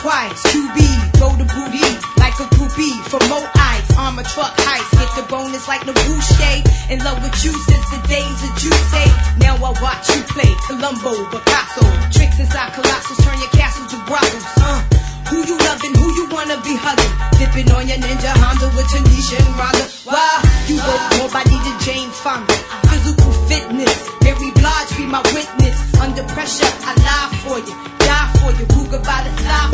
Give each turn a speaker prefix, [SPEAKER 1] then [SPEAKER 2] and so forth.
[SPEAKER 1] twice. QB, throw the booty like a groupie for more ice. Armor truck heist, hit the bonus like Nabouche. In love with you since the days of Juice. Now I watch you play Columbo, Picasso. Tricks inside colossals, turn your castles to brothels. Who you loving, who you wanna be hugging? Dipping on your Ninja Honda with Tanisha and Rhonda. Why? You work more body than Jane Fonda. Physical fitness, Mary Blige be my witness. Under pressure, I lie for you, die for you. Ruger by the thigh.